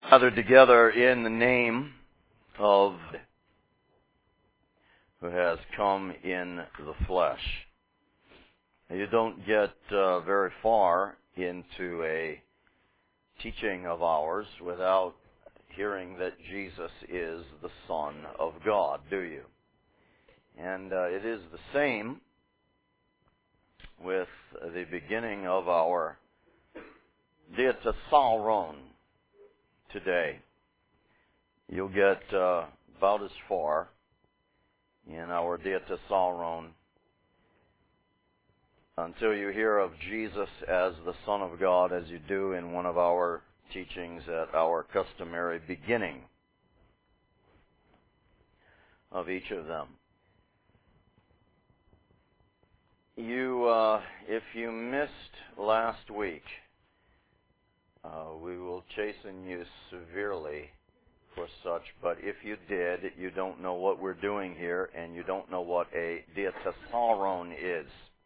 gathered together in the name of who has come in the flesh. You don't get very far into a teaching of ours without hearing that Jesus is the Son of God, do you? And it is the same with the beginning of our Diatessaron today. You'll get about as far in our Diatessaron until you hear of Jesus as the Son of God as you do in one of our teachings at our customary beginning of each of them. If you missed last week, we will chasten you severely for such, but if you did, you don't know what we're doing here, and you don't know what a Diatessaron is.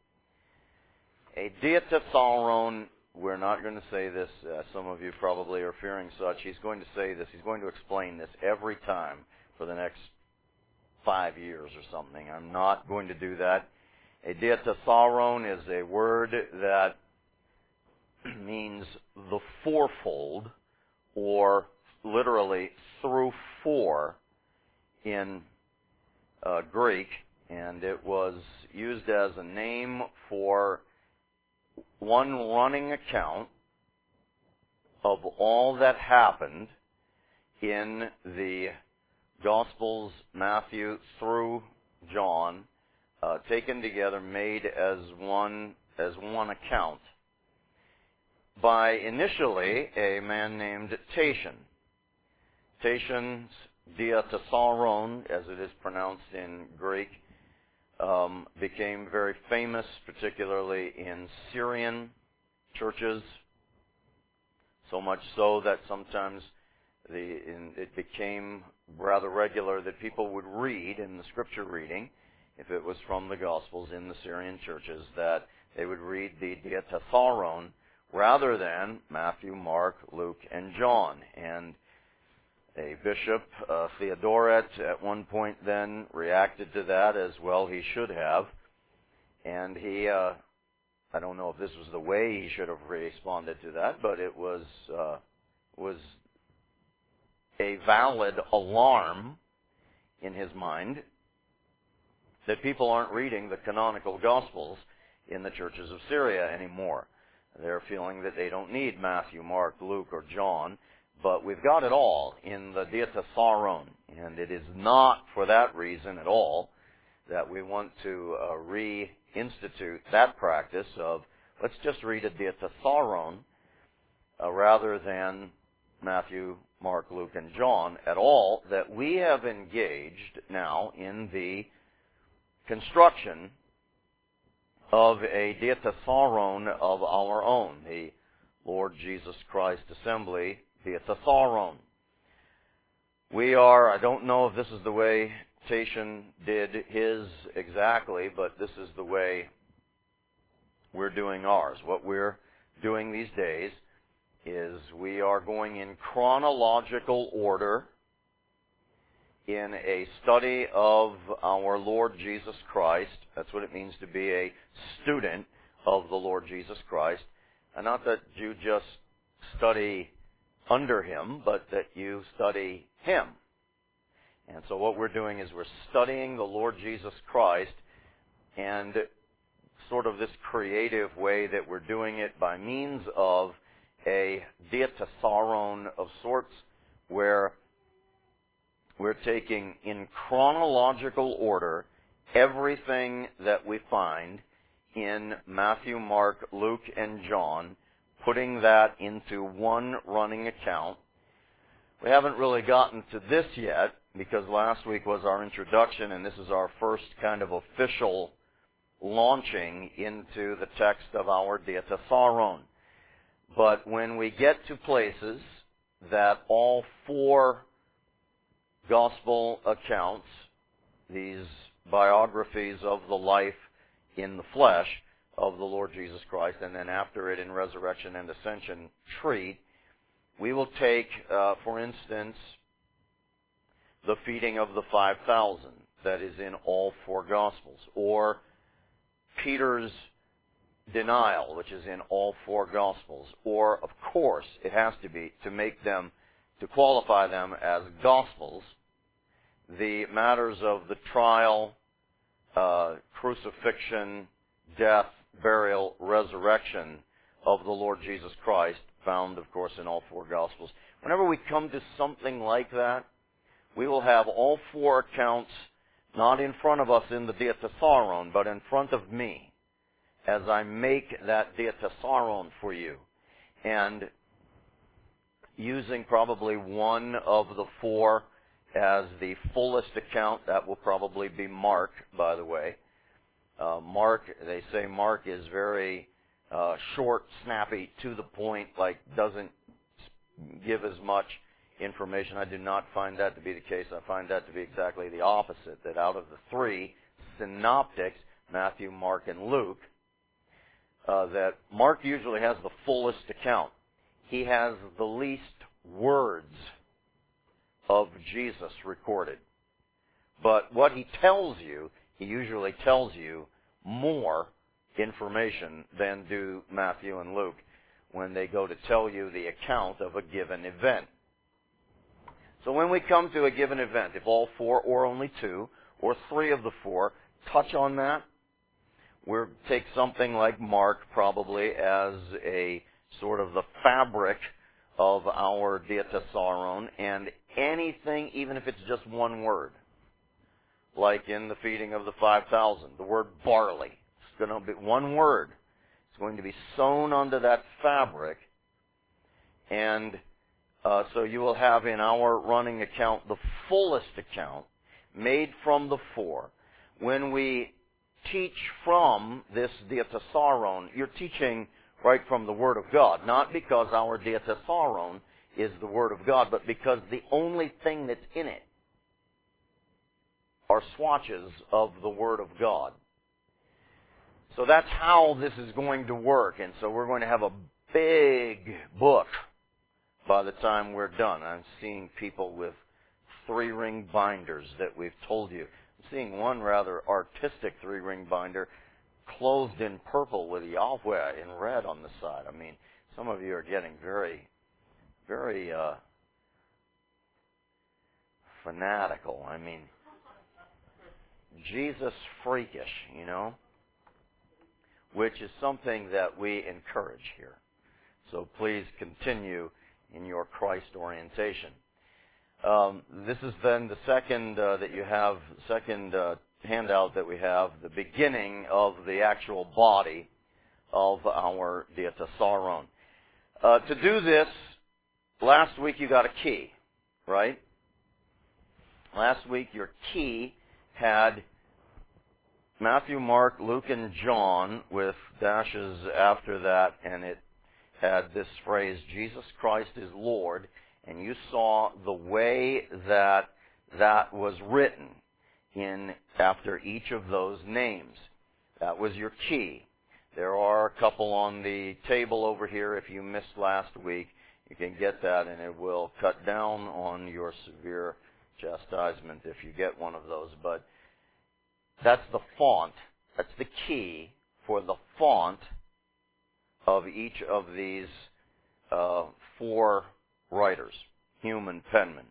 A Diatessaron, we're not going to say this, some of you probably are fearing such, he's going to say this, he's going to explain this every time for the next 5 years or something. I'm not going to do that. A Diatessaron is a word that means the fourfold, or literally through four in Greek, and it was used as a name for one running account of all that happened in the Gospels, Matthew through John, taken together, made as one account by initially a man named Tatian. Tatian's Diatessaron, as it is pronounced in Greek, became very famous, particularly in Syrian churches, so much so that sometimes it became rather regular that people would read in the scripture reading, if it was from the Gospels in the Syrian churches, that they would read the Diatessaron rather than Matthew, Mark, Luke, and John. And a bishop, Theodoret, at one point then reacted to that, as well he should have. And he, I don't know if this was the way he should have responded to that, but it was a valid alarm in his mind that people aren't reading the canonical Gospels in the churches of Syria anymore. They're feeling that they don't need Matthew, Mark, Luke, or John, but we've got it all in the Diatessaron, and it is not for that reason at all that we want to reinstitute that practice of let's just read a Diatessaron rather than Matthew, Mark, Luke, and John at all, that we have engaged now in the construction of a Diatessaron of our own, the Lord Jesus Christ Assembly Diatessaron. We are, I don't know if this is the way Tatian did his exactly, but this is the way we're doing ours. What we're doing these days is we are going in chronological order in a study of our Lord Jesus Christ. That's what it means to be a student of the Lord Jesus Christ. And not that you just study under Him, but that you study Him. And so what we're doing is we're studying the Lord Jesus Christ, and sort of this creative way that we're doing it by means of a Diatessaron of sorts, where we're taking in chronological order everything that we find in Matthew, Mark, Luke, and John, putting that into one running account. We haven't really gotten to this yet, because last week was our introduction, and this is our first kind of official launching into the text of our Diatessaron. But when we get to places that all four Gospel accounts, these biographies of the life in the flesh of the Lord Jesus Christ, and then after it in resurrection and ascension treat, we will take, for instance, the feeding of the 5,000 that is in all four Gospels, or Peter's denial, which is in all four Gospels, or, of course, it has to be, to qualify them as Gospels, the matters of the trial, crucifixion, death, burial, resurrection of the Lord Jesus Christ, found, of course, in all four Gospels. Whenever we come to something like that, we will have all four accounts not in front of us in the Diatessaron, but in front of me as I make that Diatessaron for you. And using probably one of the four as the fullest account, that will probably be Mark, by the way. Mark, they say Mark is very short, snappy, to the point, like doesn't give as much information. I do not find that to be the case. I find that to be exactly the opposite, that out of the three synoptics, Matthew, Mark, and Luke, that Mark usually has the fullest account. He has the least words of Jesus recorded. But what he tells you, he usually tells you more information than do Matthew and Luke when they go to tell you the account of a given event. So when we come to a given event, if all four or only two or three of the four touch on that, we'll take something like Mark probably as a sort of the fabric of our Diatessaron, and anything, even if it's just one word, like in the feeding of the 5,000, the word barley. It's going to be one word. It's going to be sewn onto that fabric, and so you will have in our running account the fullest account made from the four. When we teach from this Diatessaron, you're teaching right from the Word of God, not because our Diatessaron is the Word of God, but because the only thing that's in it are swatches of the Word of God. So that's how this is going to work, and so we're going to have a big book by the time we're done. I'm seeing people with 3-ring binders that we've told you. I'm seeing one rather artistic 3-ring binder clothed in purple with Yahweh in red on the side. I mean, some of you are getting very, very fanatical. I mean, Jesus freakish, you know, which is something that we encourage here. So please continue in your Christ orientation. This is then the second handout that we have, the beginning of the actual body of our Diatessaron. To do this, last week you got a key, right? Last week your key had Matthew, Mark, Luke, and John with dashes after that, and it had this phrase, Jesus Christ is Lord, and you saw the way that that was written in after each of those names. That was your key. There are a couple on the table over here. If you missed last week, you can get that, and it will cut down on your severe chastisement if you get one of those. But that's the font. That's the key for the font of each of these four writers, human penmen.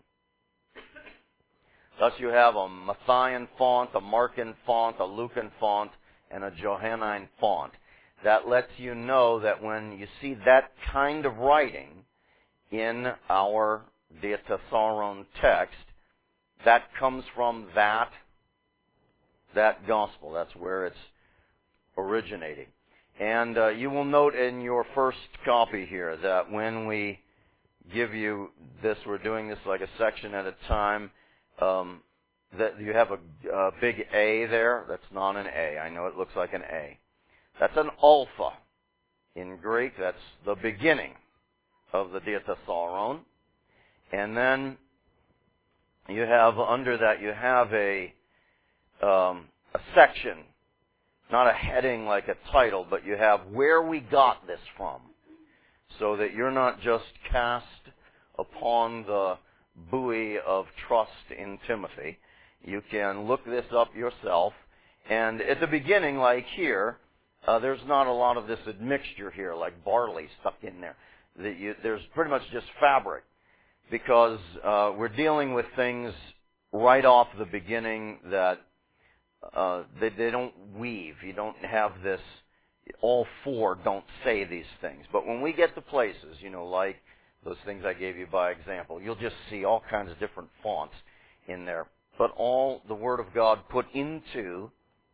Thus you have a Matthean font, a Markan font, a Lucan font, and a Johannine font. That lets you know that when you see that kind of writing in our Diatessaron text, that comes from that gospel. That's where it's originating. And you will note in your first copy here that when we give you this, we're doing this like a section at a time, that you have a big A there. That's not an A. I know it looks like an A. That's an alpha. In Greek, that's the beginning of the Diatessaron. And then you have, under that, you have a section, not a heading like a title, but you have where we got this from, so that you're not just cast upon the buoy of trust in Timothy. You can look this up yourself. And at the beginning, like here, there's not a lot of this admixture here, like barley stuck in there. There's pretty much just fabric, because we're dealing with things right off the beginning that they don't weave. You don't have this, all four don't say these things. But when we get to places, like those things I gave you by example, you'll just see all kinds of different fonts in there. But all the Word of God put into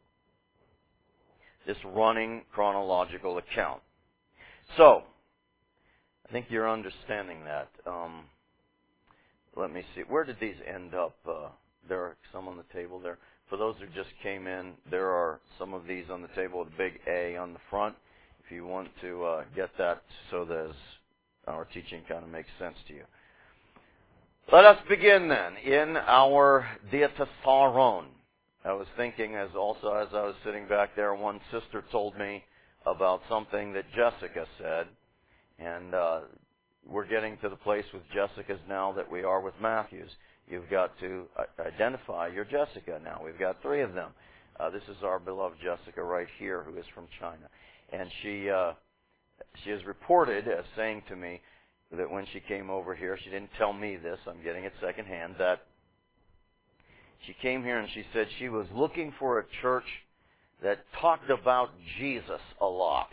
this running chronological account. So, I think you're understanding that. Let me see. Where did these end up? There are some on the table there. For those who just came in, there are some of these on the table with a big A on the front. If you want to get that so that our teaching kind of makes sense to you. Let us begin then in our diatessaron. I was thinking as I was sitting back there, one sister told me about something that Jessica said. And we're getting to the place with Jessica's now that we are with Matthew's. You've got to identify your Jessica now. We've got 3 of them. This is our beloved Jessica right here, who is from China. And she is reported as saying to me that when she came over here, she didn't tell me this, I'm getting it secondhand, that she came here and she said she was looking for a church that talked about Jesus a lot.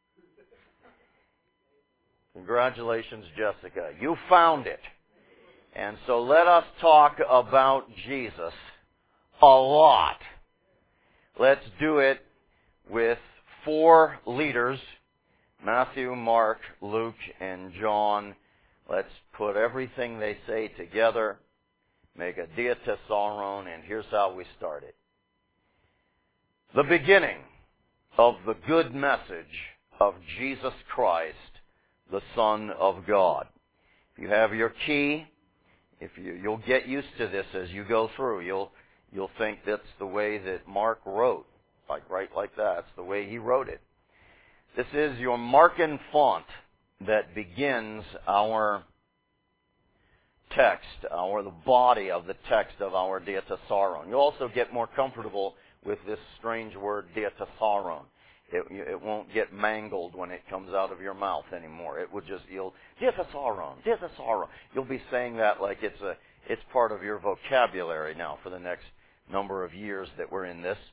Congratulations, Jessica. You found it. And so let us talk about Jesus a lot. Let's do it with 4 leaders, Matthew, Mark, Luke, and John. Let's put everything they say together, make a diatessaron, and here's how we start it. The beginning of the good message of Jesus Christ, the Son of God. If you have your key, you'll get used to this as you go through. You'll think that's the way that Mark wrote, right like that. It's the way he wrote it. This is your Markan font that begins our text, the body of the text of our diatessaron. You'll also get more comfortable with this strange word diatessaron. It won't get mangled when it comes out of your mouth anymore. It would diatessaron. You'll be saying that like it's part of your vocabulary now for the next number of years that we're in this.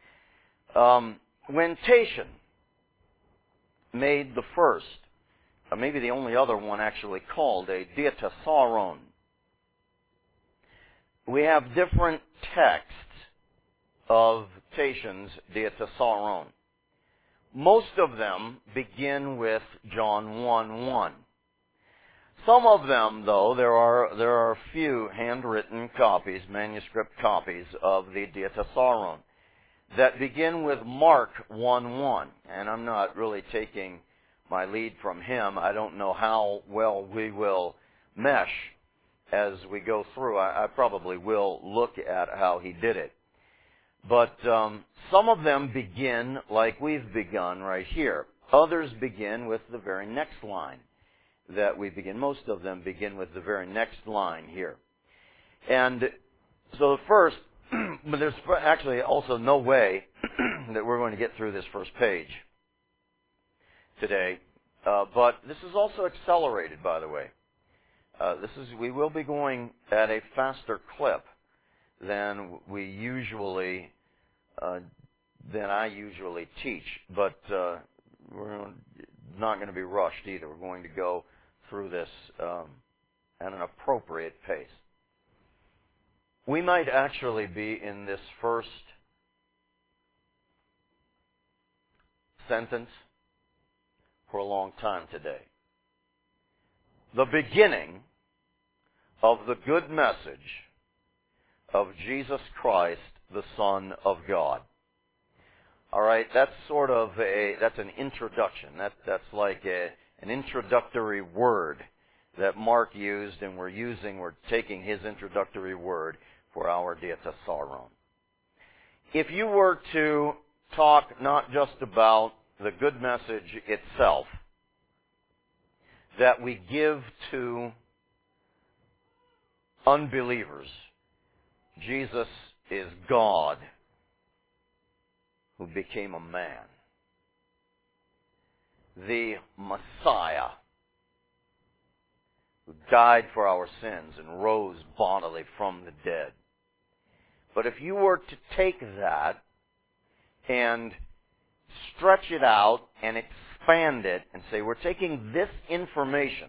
When Tatian made the first, maybe the only other one actually called a diatessaron, we have different texts of Tatian's diatessaron. Most of them begin with John 1:1. Some of them, though, there are a few handwritten copies, manuscript copies of the diatessaron that begin with Mark 1:1. And I'm not really taking my lead from him. I don't know how well we will mesh as we go through. I probably will look at how he did it. But some of them begin like we've begun right here. Others begin with the very next line that we begin. Most of them begin with the very next line here. And so the first, but there's actually also no way that we're going to get through this first page today. But this is also accelerated, by the way. We will be going at a faster clip than we usually, than I usually teach, but we're not going to be rushed either. We're going to go through this at an appropriate pace. We might actually be in this first sentence for a long time today. The beginning of the good message of Jesus Christ, the Son of God. All right, that's that's an introduction. That's like an introductory word that Mark used, and we're taking his introductory word for our diatessaron. If you were to talk not just about the good message itself that we give to unbelievers, Jesus is God who became a man. The Messiah who died for our sins and rose bodily from the dead. But if you were to take that and stretch it out and expand it and say, we're taking this information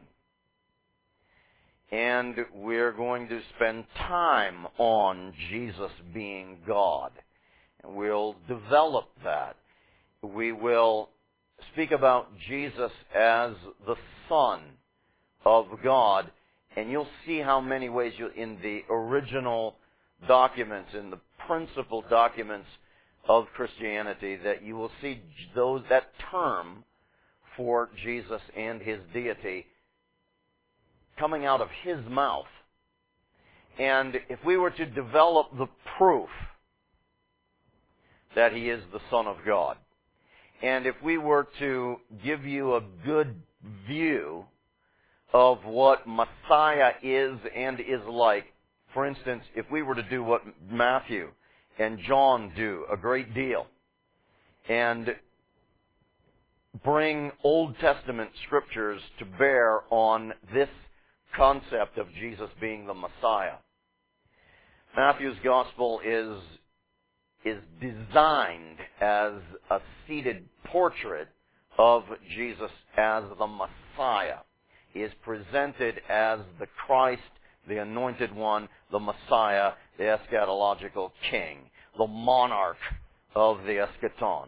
and we're going to spend time on Jesus being God, and we'll develop that. We will speak about Jesus as the Son of God, and you'll see how many ways in the original documents, in the principal documents of Christianity, that you will see that term for Jesus and His deity coming out of His mouth. And if we were to develop the proof that He is the Son of God, and if we were to give you a good view of what Messiah is and is like, for instance, if we were to do what Matthew and John do a great deal, and bring Old Testament scriptures to bear on this concept of Jesus being the Messiah. Matthew's Gospel is designed as a seated portrait of Jesus as the Messiah. He is presented as the Christ, the Anointed One, the Messiah, the eschatological King, the monarch of the eschaton.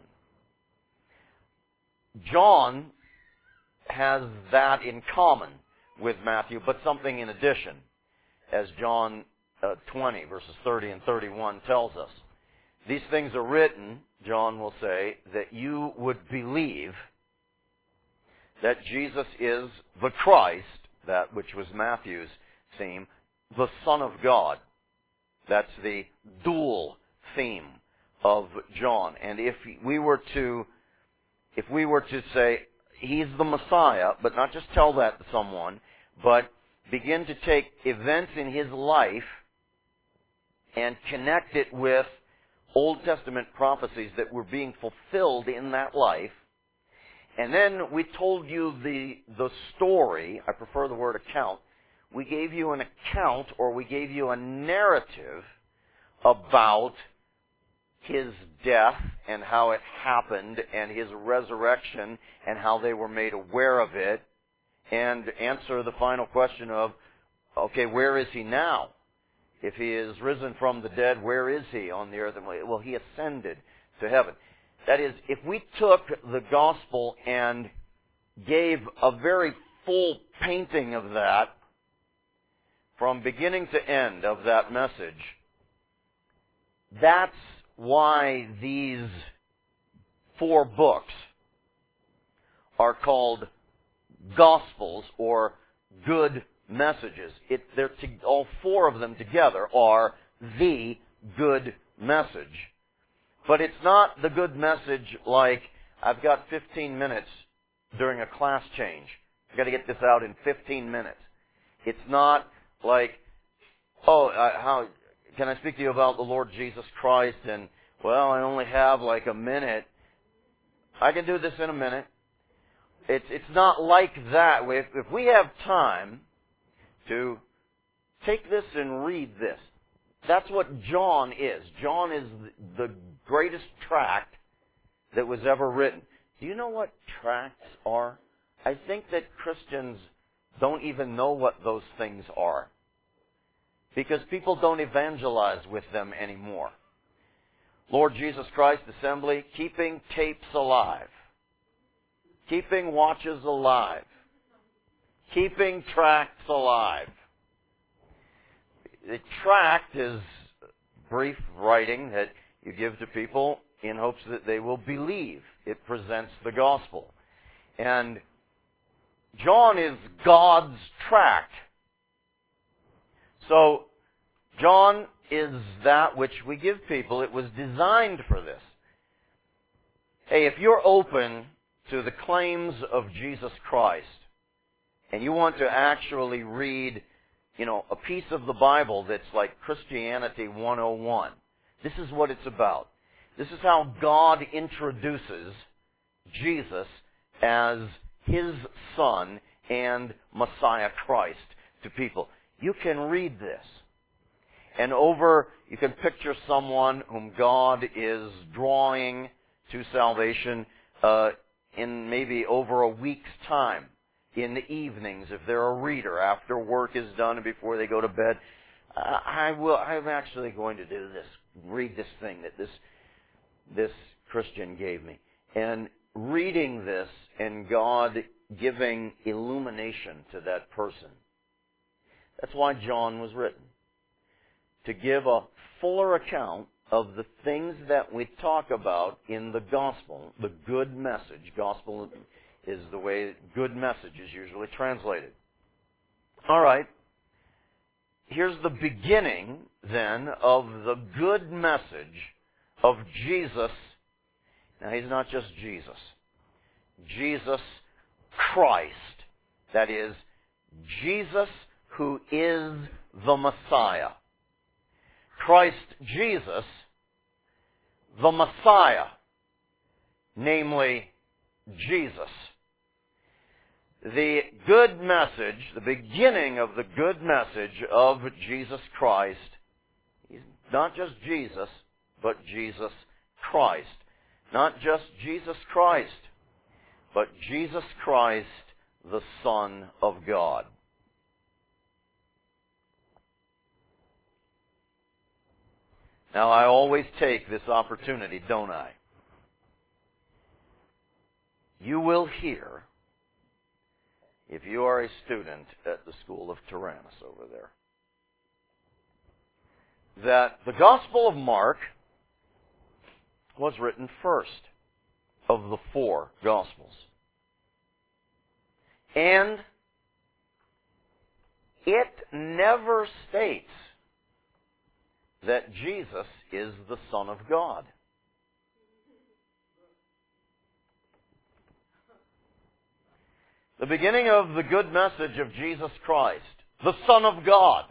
John has that in common with Matthew, but something in addition, as John 20, verses 30 and 31 tells us. These things are written, John will say, that you would believe that Jesus is the Christ, that which was Matthew's theme, the Son of God. That's the dual theme of John. And if we were to say He's the Messiah, but not just tell that to someone, but begin to take events in His life and connect it with Old Testament prophecies that were being fulfilled in that life, and then we told you the story, I prefer the word account, we gave you an account, or we gave you a narrative about His death and how it happened, and His resurrection and how they were made aware of it, and answer the final question of, okay, where is He now? If He is risen from the dead, where is He on the earth? Well, He ascended to heaven. That is, if we took the gospel and gave a very full painting of that, from beginning to end of that message, that's why these 4 books are called Gospels, or good messages. All 4 of them together are the good message. But it's not the good message like, I've got 15 minutes during a class change. I've got to get this out in 15 minutes. It's not like, how can I speak to you about the Lord Jesus Christ? And, well, I only have like a minute. I can do this in a minute. It's not like that. If we have time to take this and read this, that's what John is. John is the greatest tract that was ever written. Do you know what tracts are? I think that Christians don't even know what those things are, because people don't evangelize with them anymore. Lord Jesus Christ Assembly, keeping tapes alive, keeping watches alive, keeping tracts alive. The tract is brief writing that you give to people in hopes that they will believe. It presents the gospel. And John is God's tract. So, John is that which we give people. It was designed for this. Hey, if you're open to the claims of Jesus Christ, and you want to actually read a piece of the Bible that's like Christianity 101. This is what it's about. This is how God introduces Jesus as His Son and Messiah Christ to people. You can read this. And you can picture someone whom God is drawing to salvation in maybe over a week's time, in the evenings, if they're a reader, after work is done and before they go to bed. I'm actually going to do this, read this thing that this Christian gave me. And reading this and God giving illumination to that person. That's why John was written. To give a fuller account of the things that we talk about in the gospel, the good message. Gospel is the way good message is usually translated. All right. Here's the beginning, then, of the good message of Jesus. Now, He's not just Jesus. Jesus Christ. That is, Jesus who is the Messiah. Christ Jesus, the Messiah, namely Jesus. The good message, the beginning of the good message of Jesus Christ, He's not just Jesus, but Jesus Christ. Not just Jesus Christ, but Jesus Christ, the Son of God. Now, I always take this opportunity, don't I? You will hear, if you are a student at the School of Tyrannus over there, that the Gospel of Mark was written first of the 4 Gospels. And it never states that Jesus is the Son of God. The beginning of the good message of Jesus Christ, the Son of God.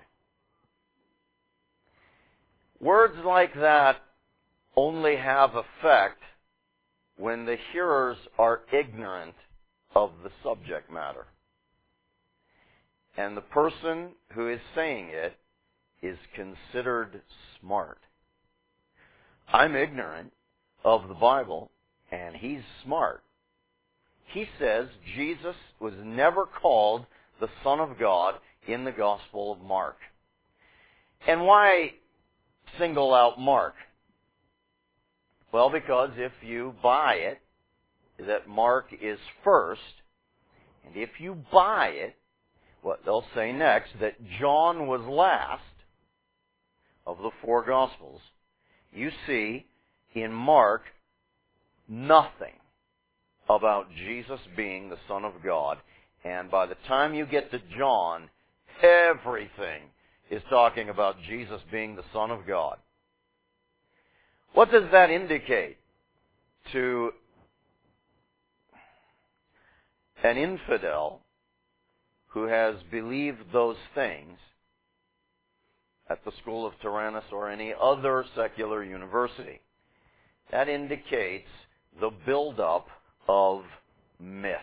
Words like that only have effect when the hearers are ignorant of the subject matter. And the person who is saying it is considered smart. I'm ignorant of the Bible, and he's smart. He says Jesus was never called the Son of God in the Gospel of Mark. And why single out Mark? Well, because if you buy it, that Mark is first, and if you buy it, what they'll say next, that John was last of the 4 Gospels, you see in Mark nothing about Jesus being the Son of God. And by the time you get to John, everything is talking about Jesus being the Son of God. What does that indicate to an infidel who has believed those things at the School of Tyrannus or any other secular university? That indicates the buildup of myth.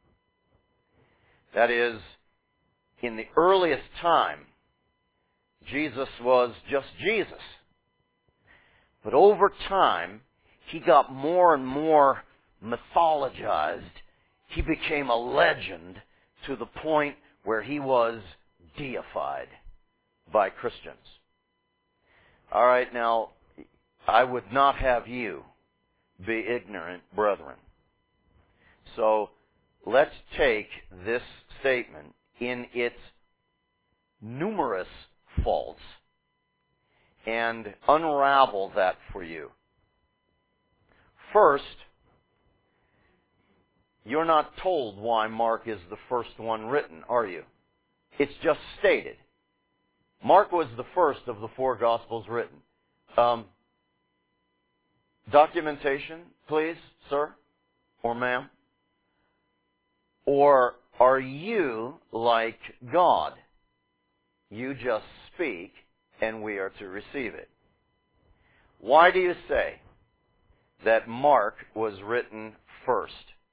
That is, in the earliest time, Jesus was just Jesus. But over time, he got more and more mythologized. He became a legend to the point where he was deified by Christians. All right, now, I would not have you be ignorant, brethren. So, let's take this statement in its numerous faults and unravel that for you. First, you're not told why Mark is the first one written, are you? It's just stated. Mark was the first of the 4 Gospels written. Documentation, please, sir or ma'am? Or are you like God? You just speak, and we are to receive it. Why do you say that Mark was written first?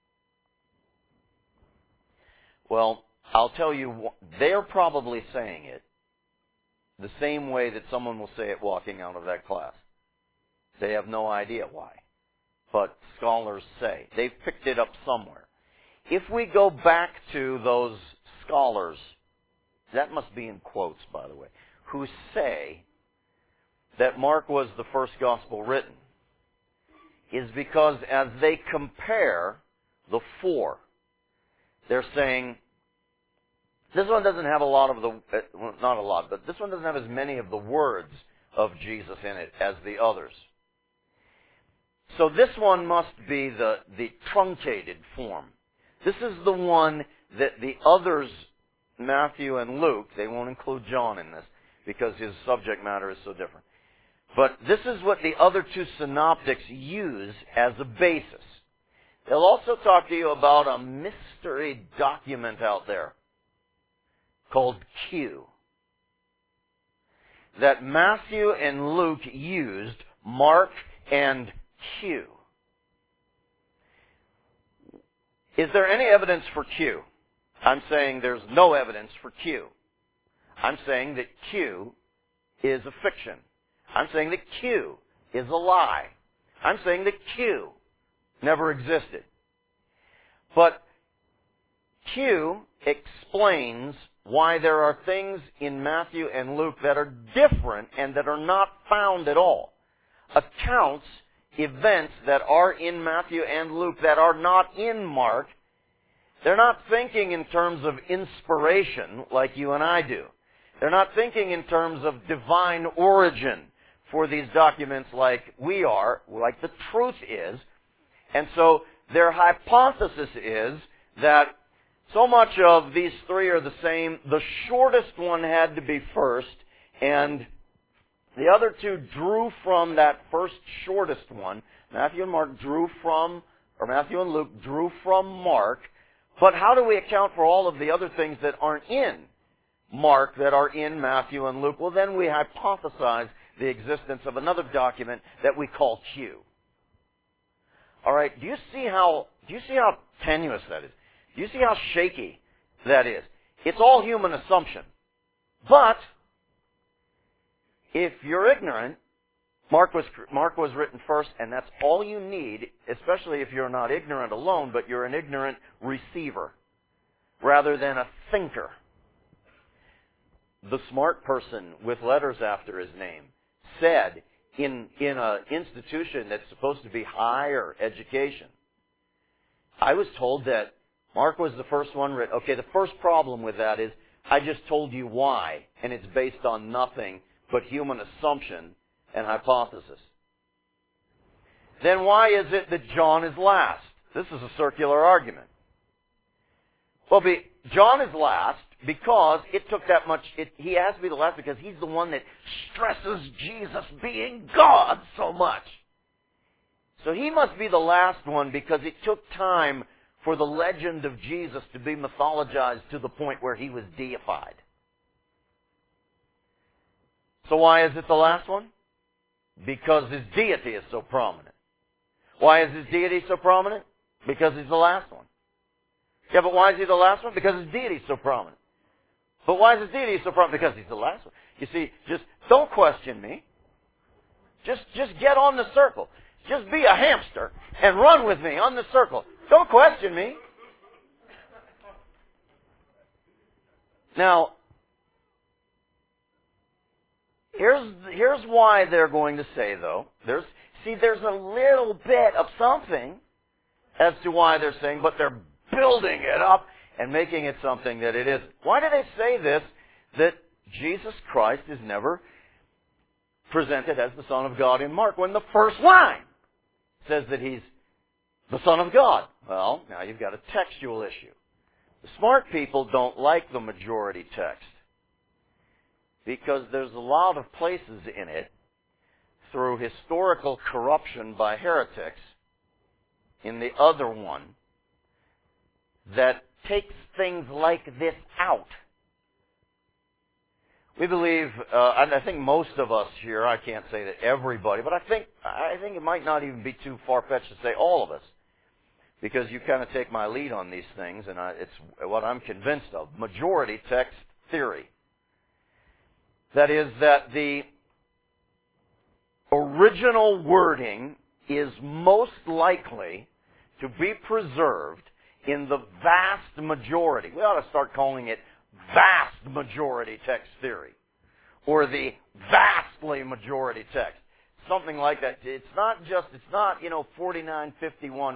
Well, I'll tell you, they're probably saying it the same way that someone will say it walking out of that class. They have no idea why. But scholars say. They've picked it up somewhere. If we go back to those scholars, that must be in quotes, by the way, who say that Mark was the first gospel written, is because as they compare the four, they're saying, this one doesn't have a lot of the, well, not a lot, but this one doesn't have as many of the words of Jesus in it as the others. So this one must be the truncated form. This is the one that the others, Matthew and Luke, they won't include John in this because his subject matter is so different. But this is what the other two synoptics use as a basis. They'll also talk to you about a mystery document out there called Q that Matthew and Luke used, Mark and Q. Is there any evidence for Q? I'm saying there's no evidence for Q. I'm saying that Q is a fiction. I'm saying that Q is a lie. I'm saying that Q never existed. But Q explains why there are things in Matthew and Luke that are different and that are not found at all. Accounts events that are in Matthew and Luke that are not in Mark. They're not thinking in terms of inspiration like you and I do. They're not thinking in terms of divine origin for these documents like we are, like the truth is. And so their hypothesis is that so much of these three are the same. The shortest one had to be first, and the other two drew from that first shortest one. Matthew and Luke drew from Mark. But how do we account for all of the other things that aren't in Mark that are in Matthew and Luke? Well, then we hypothesize the existence of another document that we call Q. All right, do you see how tenuous that is? Do you see how shaky that is? It's all human assumption. But if you're ignorant, Mark was written first, and that's all you need, especially if you're not ignorant alone, but you're an ignorant receiver rather than a thinker. The smart person with letters after his name said in an institution that's supposed to be higher education, I was told that Mark was the first one written. Okay, the first problem with that is I just told you why, and it's based on nothing but human assumption and hypothesis. Then why is it that John is last? This is a circular argument. Well, John is last because it took that much. He has to be the last because he's the one that stresses Jesus being God so much. So he must be the last one because it took time for the legend of Jesus to be mythologized to the point where he was deified. So why is it the last one? Because his deity is so prominent. Why is his deity so prominent? Because he's the last one. Yeah, but why is he the last one? Because his deity is so prominent. But why is his deity so prominent? Because he's the last one. You see, just don't question me. Just get on the circle. Just be a hamster and run with me on the circle. Don't question me. Now, here's why they're going to say, though. There's a little bit of something as to why they're saying, but they're building it up and making it something that it isn't. Why do they say this, that Jesus Christ is never presented as the Son of God in Mark, when the first line says that he's the Son of God? Well, now you've got a textual issue. The smart people don't like the majority text because there's a lot of places in it, through historical corruption by heretics, in the other one, that takes things like this out. We believe, and I think most of us here, I can't say that everybody, but I think it might not even be too far-fetched to say all of us, because you kind of take my lead on these things, and it's what I'm convinced of. Majority text theory. That is that the original wording is most likely to be preserved in the vast majority. We ought to start calling it vast majority text theory, or the vastly majority text, something like that. It's not 49, 51%.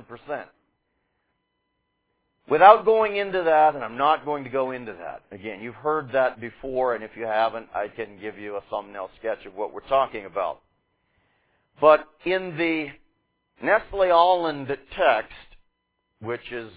Without going into that, and I'm not going to go into that. Again, you've heard that before, and if you haven't, I can give you a thumbnail sketch of what we're talking about. But in the Nestle Aland text, which is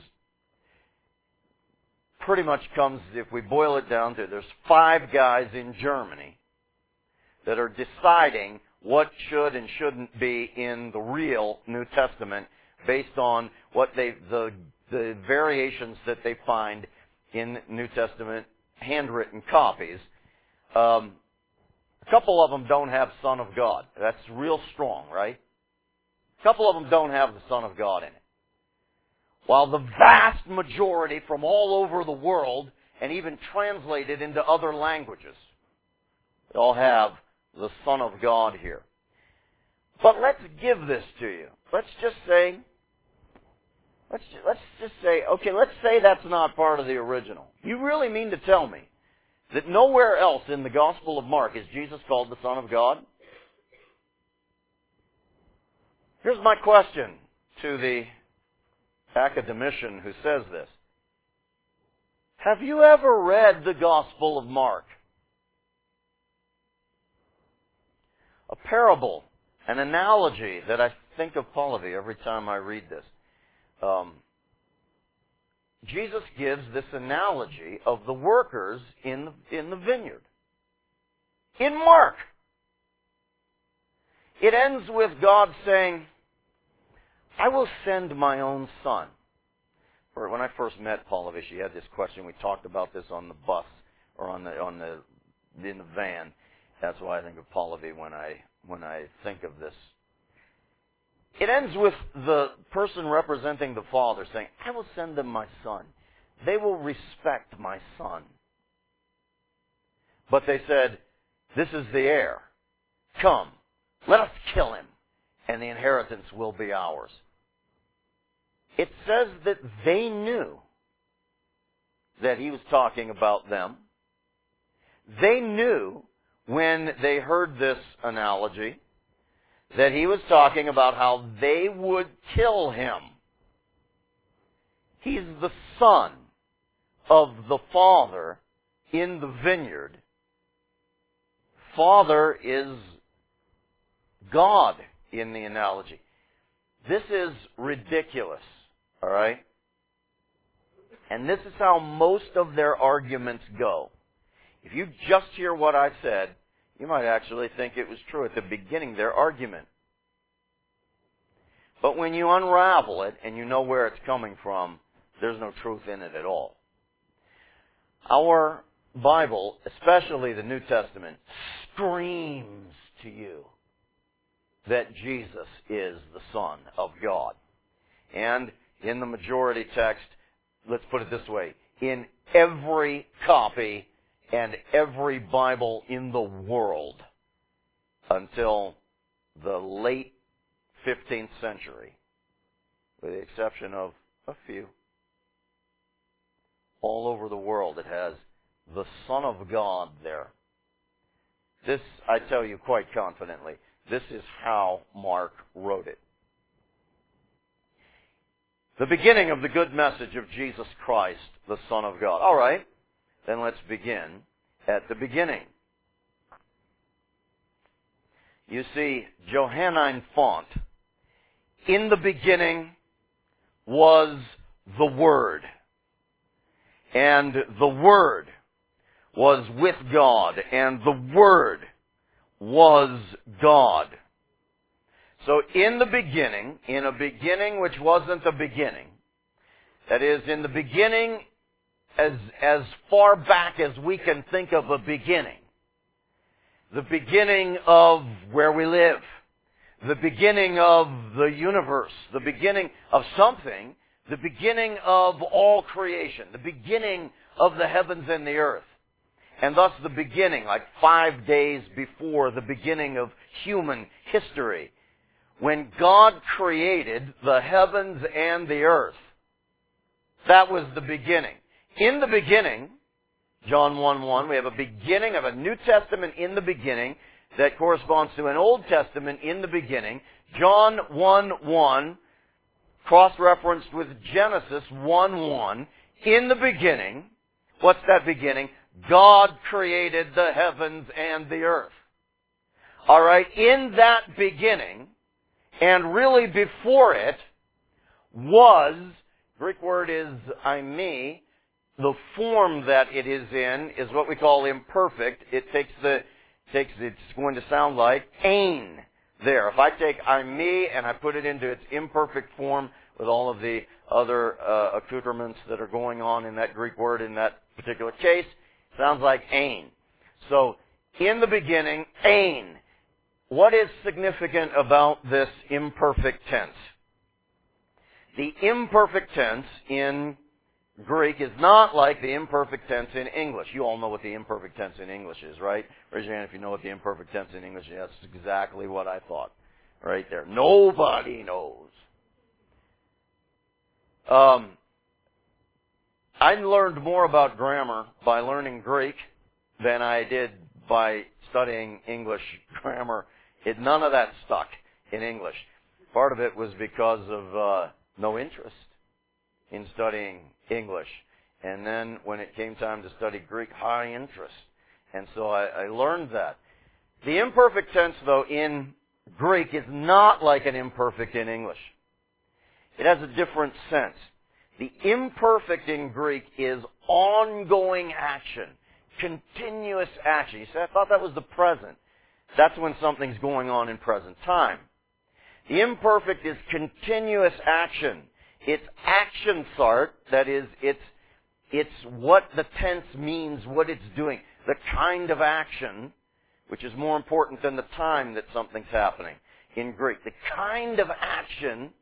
pretty much comes, if we boil it down to, there's 5 guys in Germany that are deciding what should and shouldn't be in the real New Testament based on what the variations that they find in New Testament handwritten copies. A couple of them don't have Son of God. That's real strong, right? A couple of them don't have the Son of God in it. While the vast majority from all over the world, and even translated into other languages, they all have the Son of God here. But let's give this to you. Let's just say, okay, let's say that's not part of the original. You really mean to tell me that nowhere else in the Gospel of Mark is Jesus called the Son of God? Here's my question to the academician who says this. Have you ever read the Gospel of Mark? A parable, an analogy that I think of Pallavi every time I read this. Jesus gives this analogy of the workers in the vineyard. In Mark. It ends with God saying, I will send my own son. When I first met Pallavi, she had this question. We talked about this on the bus or in the van. That's why I think of Pallavi when I think of this. It ends with the person representing the Father saying, I will send them my son. They will respect my son. But they said, this is the heir. Come, let us kill him, and the inheritance will be ours. It says that they knew that he was talking about them. They knew when they heard this analogy that he was talking about how they would kill him. He's the son of the Father in the vineyard. Father is God in the analogy. This is ridiculous, all right? And this is how most of their arguments go. If you just hear what I said, you might actually think it was true at the beginning, their argument. But when you unravel it and you know where it's coming from, there's no truth in it at all. Our Bible, especially the New Testament, screams to you that Jesus is the Son of God. And in the majority text, let's put it this way, in every copy and every Bible in the world until the late 15th century, with the exception of a few, all over the world it has the Son of God there. This, I tell you quite confidently, this is how Mark wrote it. The beginning of the good message of Jesus Christ, the Son of God. All right, then let's begin at the beginning. You see, Johannine font. In the beginning was the Word. And the Word was with God. And the Word was God. So in the beginning, in a beginning which wasn't a beginning, that is, in the beginning as far back as we can think of a beginning, the beginning of where we live, the beginning of the universe, the beginning of something, the beginning of all creation, the beginning of the heavens and the earth. And thus the beginning, like 5 days before the beginning of human history, when God created the heavens and the earth. That was the beginning. In the beginning, John 1:1, we have a beginning of a New Testament in the beginning that corresponds to an Old Testament in the beginning. John 1:1, cross-referenced with Genesis 1:1. In the beginning, what's that beginning? God created the heavens and the earth. All right, in that beginning, and really before it, was, Greek word is eimi. The form that it is in is what we call imperfect. It's going to sound like ein there. If I take eimi and I put it into its imperfect form with all of the other accoutrements that are going on in that Greek word in that particular case, sounds like ein. So, in the beginning, ein. What is significant about this imperfect tense? The imperfect tense in Greek is not like the imperfect tense in English. You all know what the imperfect tense in English is, right? Raise your hand if you know what the imperfect tense in English is. That's exactly what I thought. Right there. Nobody knows. I learned more about grammar by learning Greek than I did by studying English grammar. None of that stuck in English. Part of it was because of no interest in studying English. And then when it came time to study Greek, high interest. And so I learned that. The imperfect tense, though, in Greek is not like an imperfect in English. It has a different sense. The imperfect in Greek is ongoing action, continuous action. You say, I thought that was the present. That's when something's going on in present time. The imperfect is continuous action. It's action thart, that is, it's what the tense means, what it's doing. The kind of action, which is more important than the time that something's happening in Greek. The kind of action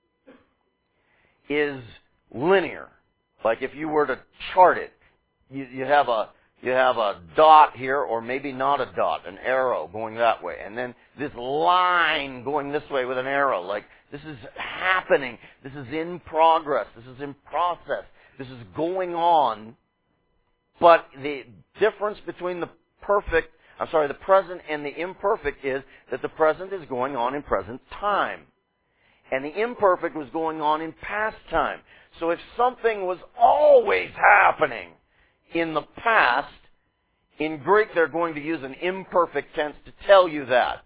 is linear. Like if you were to chart it, you have a dot here, or maybe not a dot, an arrow going that way, and then this line going this way with an arrow. Like this is happening. This is in progress. This is in process. This is going on. But the difference between the present and the imperfect is that the present is going on in present time. And the imperfect was going on in past time. So if something was always happening in the past, in Greek they're going to use an imperfect tense to tell you that.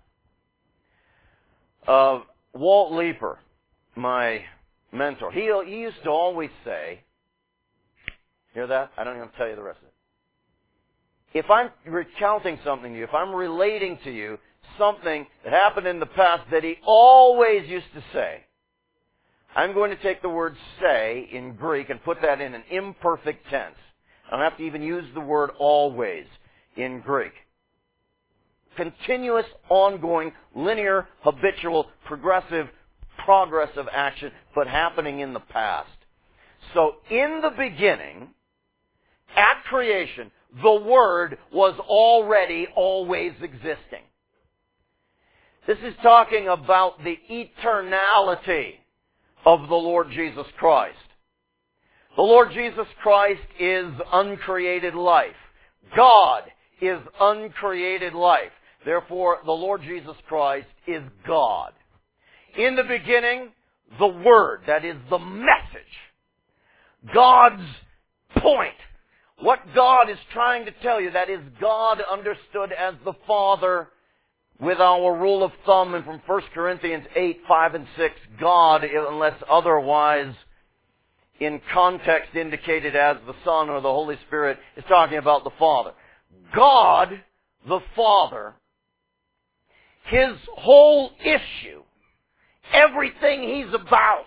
Walt Leeper, my mentor, he used to always say, hear that? I don't even have to tell you the rest of it. If I'm recounting something to you, if I'm relating to you something that happened in the past that he always used to say, I'm going to take the word say in Greek and put that in an imperfect tense. I don't have to even use the word always in Greek. Continuous, ongoing, linear, habitual, progressive, progressive action, but happening in the past. So in the beginning, at creation, the Word was already always existing. This is talking about the eternality of the Lord Jesus Christ. The Lord Jesus Christ is uncreated life. God is uncreated life. Therefore, the Lord Jesus Christ is God. In the beginning, the Word, that is the message. God's point. What God is trying to tell you, that is God understood as the Father. With our rule of thumb, and from 1 Corinthians 8, 5, and 6, God, unless otherwise in context indicated as the Son or the Holy Spirit, is talking about the Father. God, the Father, His whole issue, everything He's about,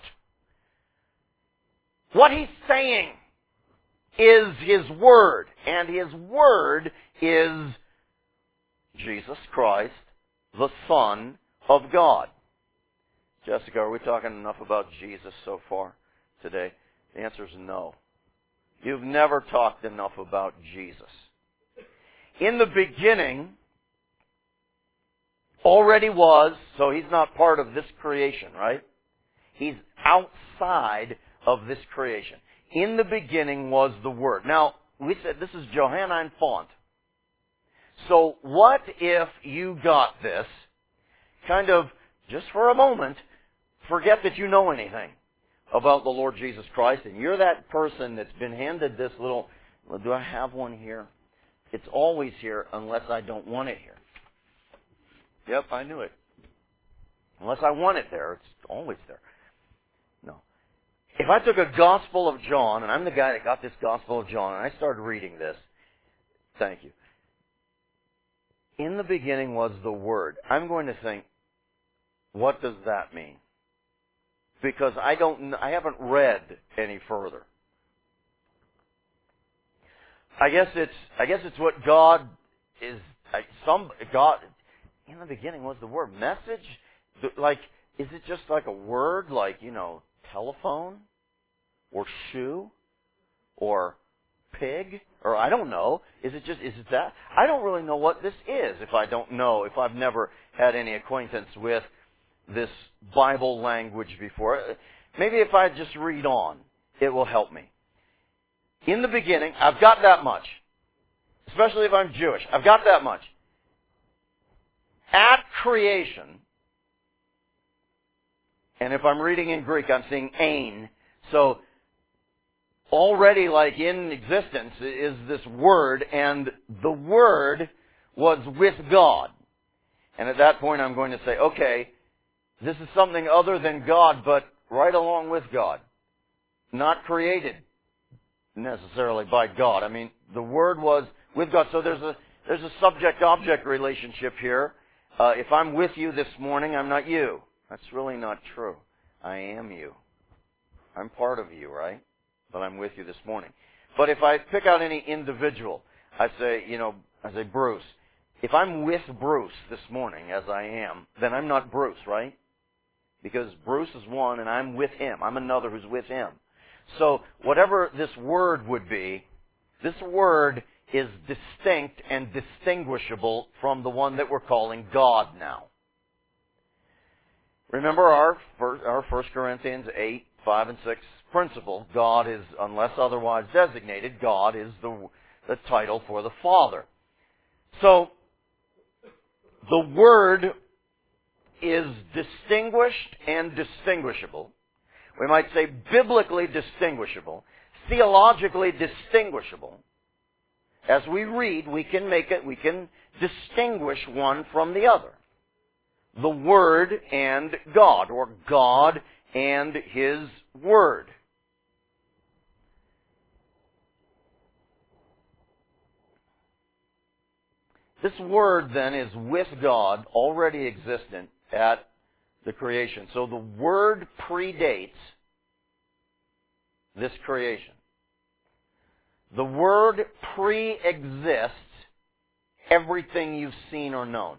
what He's saying is His Word. And His Word is Jesus Christ, the Son of God. Jessica, are we talking enough about Jesus so far today? The answer is no. You've never talked enough about Jesus. In the beginning, already was, so he's not part of this creation, right? He's outside of this creation. In the beginning was the Word. Now, we said this is Johannine font. So what if you got this, kind of, just for a moment, forget that you know anything about the Lord Jesus Christ, and you're that person that's been handed this little, well, do I have one here? It's always here unless I don't want it here. Yep, I knew it. Unless I want it there, it's always there. No. If I took a Gospel of John, and I'm the guy that got this Gospel of John, and I started reading this, thank you. In the beginning was the Word. I'm going to think, what does that mean? Because I haven't read any further. I guess it's what God is. God in the beginning was the Word. Message, like, is it just like a word, like, telephone, or shoe, or pig, or I don't know. Is it that? I don't really know what this is if I've never had any acquaintance with this Bible language before. Maybe if I just read on, it will help me. In the beginning, I've got that much. Especially if I'm Jewish. I've got that much. At creation, and if I'm reading in Greek, I'm seeing ein. So, already like in existence is this Word, and the Word was with God. And at that point I'm going to say, okay, this is something other than God, but right along with God. Not created necessarily by God. I mean, the Word was with God. So there's a subject-object relationship here. If I'm with you this morning, I'm not you. That's really not true. I am you. I'm part of you, right? But I'm with you this morning. But if I pick out any individual, I say Bruce. If I'm with Bruce this morning, as I am, then I'm not Bruce, right? Because Bruce is one and I'm with him. I'm another who's with him. So whatever this word would be, this word is distinct and distinguishable from the one that we're calling God now. Remember our 1 Corinthians 8, 5, and 6 principle. God is, unless otherwise designated, God is the title for the Father. So, the Word is distinguished and distinguishable. We might say biblically distinguishable, theologically distinguishable. As we read, we can distinguish one from the other. The Word and God, or God and His Word. This Word then is with God, already existent at the creation. So the Word predates this creation. The Word pre-exists everything you've seen or known.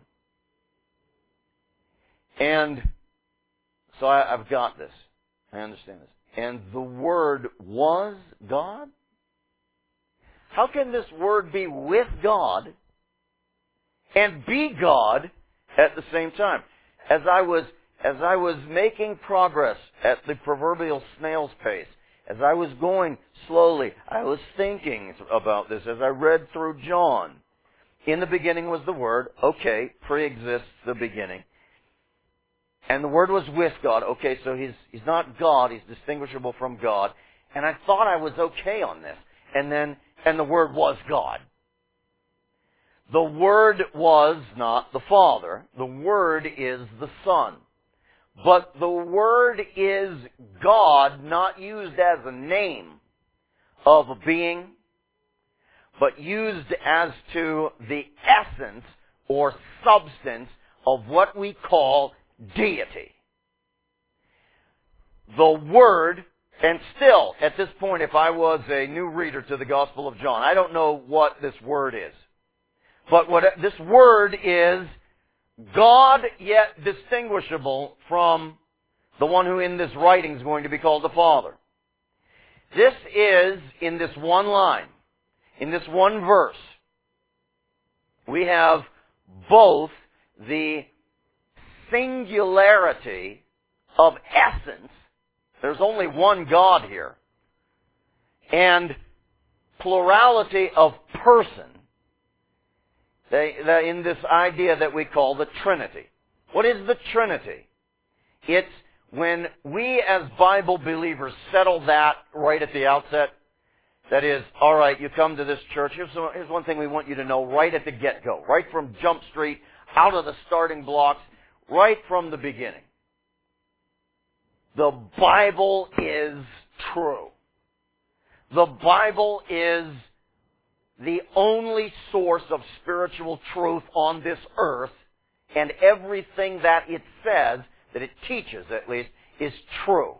And so I've got this. I understand this. And the Word was God? How can this Word be with God and be God at the same time? As I was making progress at the proverbial snail's pace, as I was going slowly, I was thinking about this as I read through John. In the beginning was the Word. Okay, pre-exists the beginning. And the Word was with God. Okay, so He's not God. He's distinguishable from God. And I thought I was okay on this. And the Word was God. The Word was not the Father. The Word is the Son. But the Word is God, not used as a name of a being, but used as to the essence or substance of what we call deity. The Word, and still, at this point, if I was a new reader to the Gospel of John, I don't know what this Word is. But this Word is God, yet distinguishable from the one who in this writing is going to be called the Father. This is, in this one line, in this one verse, we have both the singularity of essence, there's only one God here, and plurality of person, in this idea that we call the Trinity. What is the Trinity? It's when we as Bible believers settle that right at the outset. That is, all right, you come to this church, here's one thing we want you to know right at the get-go, right from Jump Street, out of the starting blocks, right from the beginning. The Bible is true. The Bible is the only source of spiritual truth on this earth, and everything that it says, that it teaches at least, is true.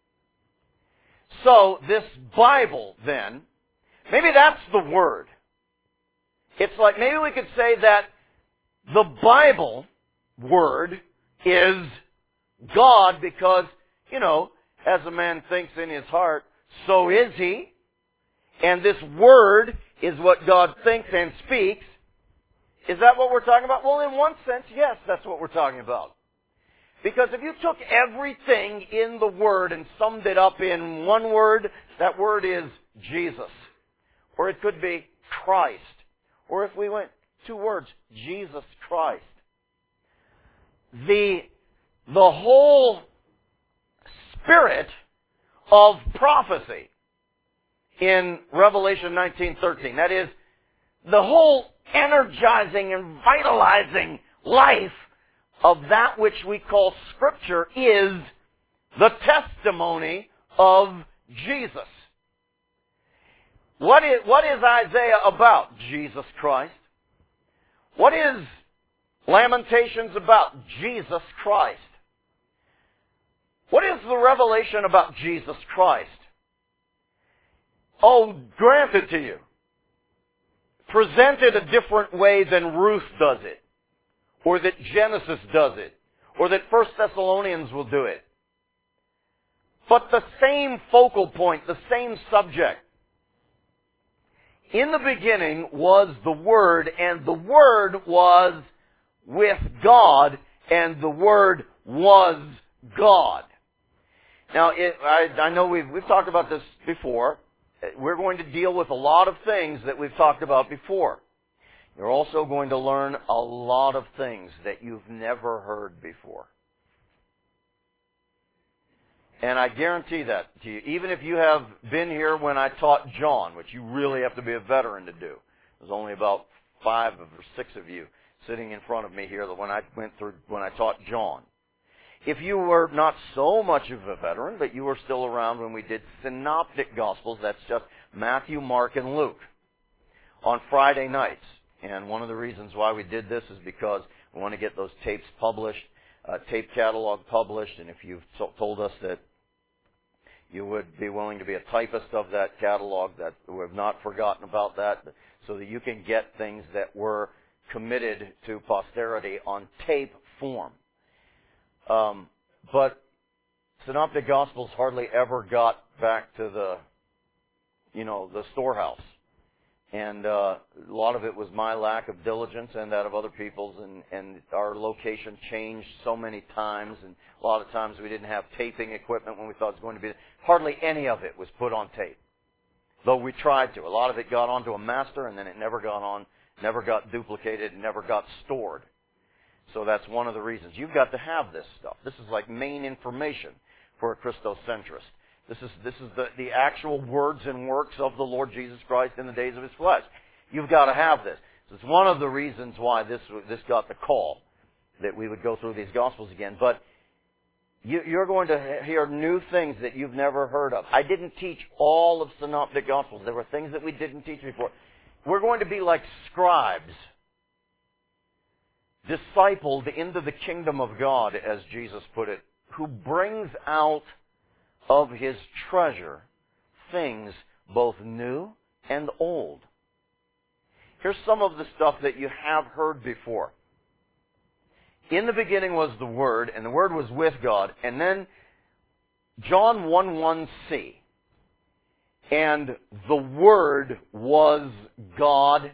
So, this Bible, then, maybe that's the Word. It's like, maybe we could say that the Bible Word is God because, as a man thinks in his heart, so is he. And this Word is what God thinks and speaks. Is that what we're talking about? Well, in one sense, yes, that's what we're talking about. Because if you took everything in the Word and summed it up in one word, that word is Jesus. Or it could be Christ. Or if we went 2 words, Jesus Christ. The whole spirit of prophecy in Revelation 19:13, that is, the whole energizing and vitalizing life of that which we call Scripture is the testimony of Jesus. What is Isaiah about? Jesus Christ. What is Lamentations about? Jesus Christ. What is the Revelation about Jesus Christ? Oh, granted to you. Presented a different way than Ruth does it, or that Genesis does it, or that 1 Thessalonians will do it. But the same focal point, the same subject. In the beginning was the Word, and the Word was with God, and the Word was God. Now, I know we've talked about this before. We're going to deal with a lot of things that we've talked about before. You're also going to learn a lot of things that you've never heard before. And I guarantee that to you. Even if you have been here when I taught John, which you really have to be a veteran to do. There's only about 5 or 6 of you sitting in front of me here when I taught John. If you were not so much of a veteran, but you were still around when we did Synoptic Gospels, that's just Matthew, Mark, and Luke, on Friday nights. And one of the reasons why we did this is because we want to get those tapes published, tape catalog published, and if you've told us that you would be willing to be a typist of that catalog, that we have not forgotten about that, so that you can get things that were committed to posterity on tape form. But Synoptic Gospels hardly ever got back to the storehouse. And a lot of it was my lack of diligence and that of other people's, and our location changed so many times, and a lot of times we didn't have taping equipment when we thought it was going to be. Hardly any of it was put on tape, though we tried to. A lot of it got onto a master, and then it never got on, never got duplicated, and never got stored. So that's one of the reasons. You've got to have this stuff. This is like main information for a Christocentrist. This is the actual words and works of the Lord Jesus Christ in the days of His flesh. You've got to have this. So it's one of the reasons why this got the call, that we would go through these Gospels again. But you're going to hear new things that you've never heard of. I didn't teach all of Synoptic Gospels. There were things that we didn't teach before. We're going to be like scribes, discipled into the kingdom of God, as Jesus put it, who brings out of His treasure things both new and old. Here's some of the stuff that you have heard before. In the beginning was the Word, and the Word was with God. And then John 1:1c. And the Word was God.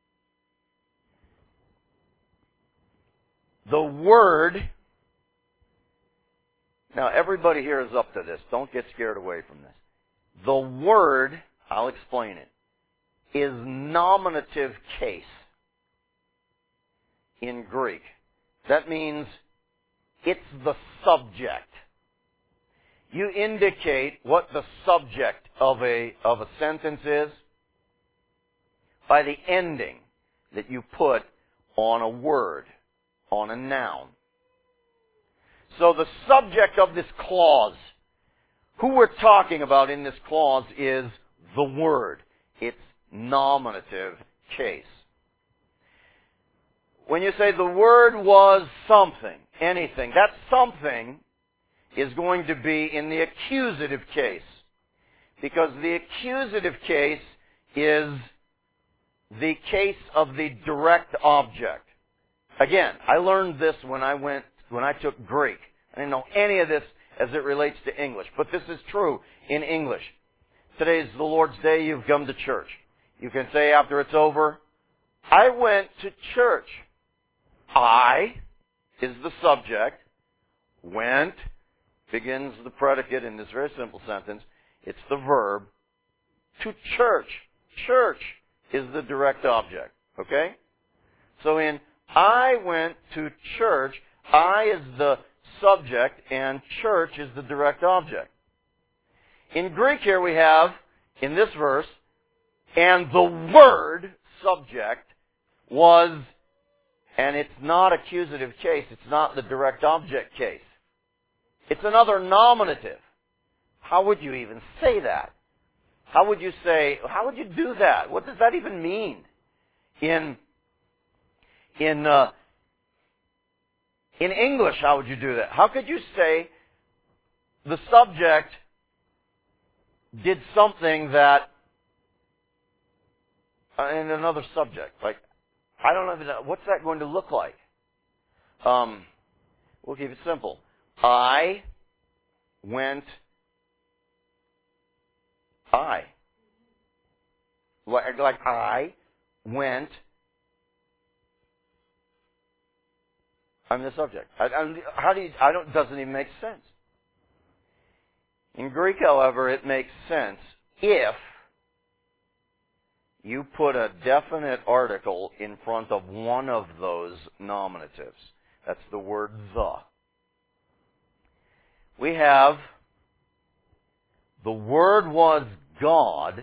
The Word. Now, everybody here is up to this. Don't get scared away from this. The Word, I'll explain it, is nominative case in Greek. That means it's the subject. You indicate what the subject of a sentence is by the ending that you put on a word, on a noun. So the subject of this clause, who we're talking about in this clause, is the Word. It's nominative case. When you say the Word was something, anything, that something is going to be in the accusative case. Because the accusative case is the case of the direct object. Again, I learned this when I took Greek. I didn't know any of this as it relates to English. But this is true in English. Today's the Lord's Day, you've come to church. You can say after it's over, I went to church. I is the subject. Went begins the predicate in this very simple sentence. It's the verb. To church. Church is the direct object. Okay? So in I went to church, I is the subject and church is the direct object. In Greek here we have, in this verse, and the word, subject, was, and it's not accusative case, it's not the direct object case. It's another nominative. How would you even say that? How would you do that? What does that even mean? In English, how would you do that? How could you say the subject did something that in another subject? Like, I don't even know. What's that going to look like? We'll keep it simple. I went. Like I went. I'm the subject. It doesn't even make sense. In Greek, however, it makes sense if you put a definite article in front of one of those nominatives. That's the word the. We have the Word was God.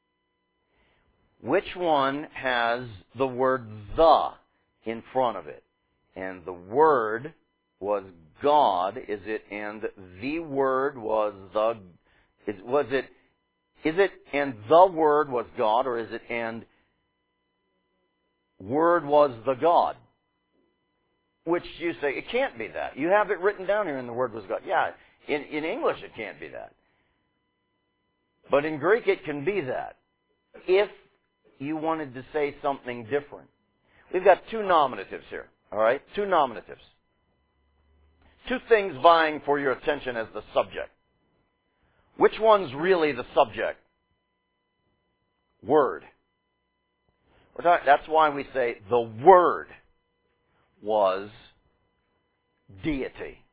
Which one has the word the in front of it? And the Word was God, is it? And the Word was the, is it and the Word was God, or is it and Word was the God? Which you say, it can't be that. You have it written down here and the Word was God. Yeah, in English it can't be that. But in Greek it can be that. If you wanted to say something different. We've got two nominatives here. All right? Two nominatives. Two things vying for your attention as the subject. Which one's really the subject? Word. That's why we say the Word was deity.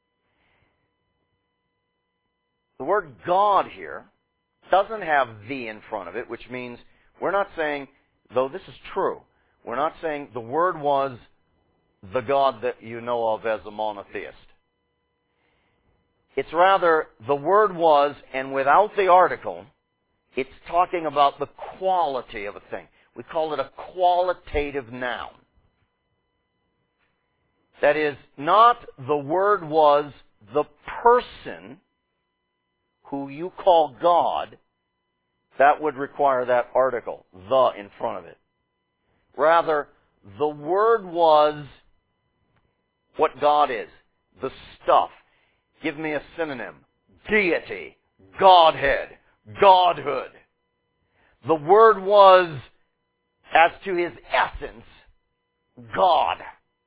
The word God here doesn't have the in front of it, which means we're not saying, though this is true, we're not saying the Word was the God that you know of as a monotheist. It's rather, the Word was, and without the article, it's talking about the quality of a thing. We call it a qualitative noun. That is, not the Word was the person who you call God. That would require that article, the, in front of it. Rather, the Word was what God is, the stuff. Give me a synonym. Deity, Godhead, Godhood. The Word was as to His essence, God.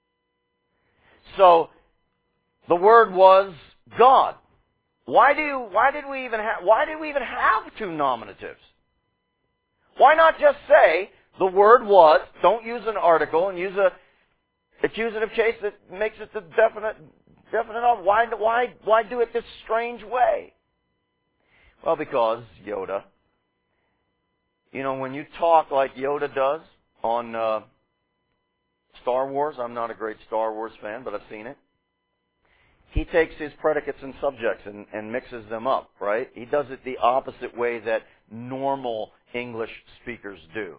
So, the Word was God. Why did we even have two nominatives? Why not just say the Word was? Don't use an article and use a accusative case that makes it the definite of. Why do it this strange way? Well, because Yoda. You know, when you talk like Yoda does on Star Wars, I'm not a great Star Wars fan, but I've seen it. He takes his predicates and subjects and mixes them up, right? He does it the opposite way that normal English speakers do.